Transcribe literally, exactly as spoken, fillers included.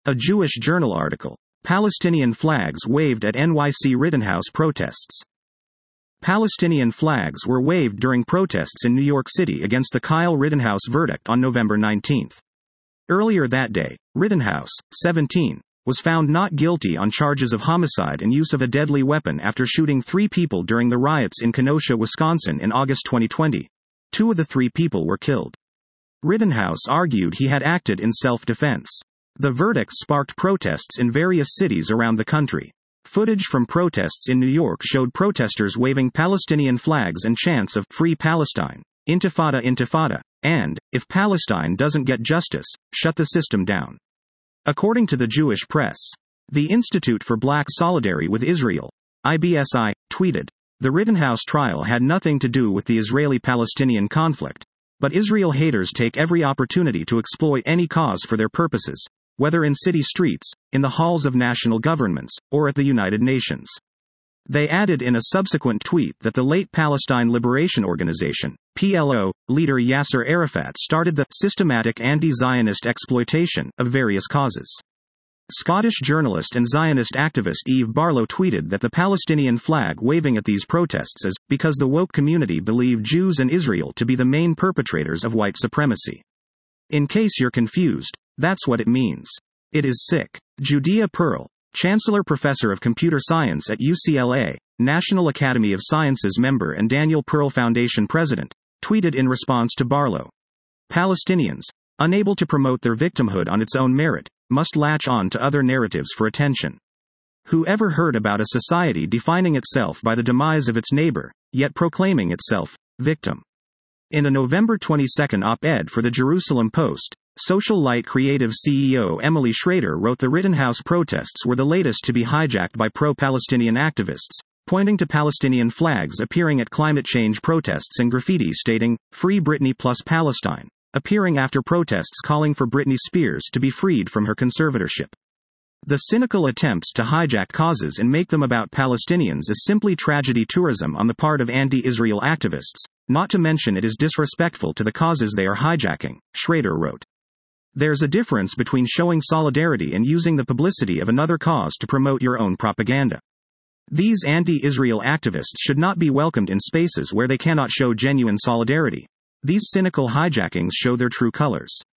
A Jewish Journal article. Palestinian flags waved at N Y C Rittenhouse protests. Palestinian flags were waved during protests in New York City against the Kyle Rittenhouse verdict on November nineteenth. Earlier that day, Rittenhouse, seventeen, was found not guilty on charges of homicide and use of a deadly weapon after shooting three people during the riots in Kenosha, Wisconsin in August twenty twenty. Two of the three people were killed. Rittenhouse argued he had acted in self-defense. The verdict sparked protests in various cities around the country. Footage from protests in New York showed protesters waving Palestinian flags and chants of "Free Palestine," "Intifada, Intifada," and, "If Palestine doesn't get justice, shut the system down." According to the Jewish press, the Institute for Black Solidarity with Israel, I B S I, tweeted, "The Rittenhouse trial had nothing to do with the Israeli-Palestinian conflict, but Israel haters take every opportunity to exploit any cause for their purposes, whether in city streets, in the halls of national governments, or at the United Nations." They added in a subsequent tweet that the late Palestine Liberation Organization, P L O, leader Yasser Arafat started the systematic anti-Zionist exploitation of various causes. Scottish journalist and Zionist activist Eve Barlow tweeted that the Palestinian flag waving at these protests is because the woke community believe Jews and Israel to be the main perpetrators of white supremacy. In case you're confused, that's what it means. It is sick. Judea Pearl, Chancellor Professor of Computer Science at U C L A, National Academy of Sciences member and Daniel Pearl Foundation president, tweeted in response to Barlow. Palestinians, unable to promote their victimhood on its own merit, must latch on to other narratives for attention. Who ever heard about a society defining itself by the demise of its neighbor, yet proclaiming itself victim? In a November twenty-second op-ed for the Jerusalem Post, Social Light Creative C E O Emily Schrader wrote the Rittenhouse protests were the latest to be hijacked by pro-Palestinian activists, pointing to Palestinian flags appearing at climate change protests and graffiti stating, "Free Britney plus Palestine," appearing after protests calling for Britney Spears to be freed from her conservatorship. The cynical attempts to hijack causes and make them about Palestinians is simply tragedy tourism on the part of anti-Israel activists, not to mention it is disrespectful to the causes they are hijacking, Schrader wrote. There's a difference between showing solidarity and using the publicity of another cause to promote your own propaganda. These anti-Israel activists should not be welcomed in spaces where they cannot show genuine solidarity. These cynical hijackings show their true colors.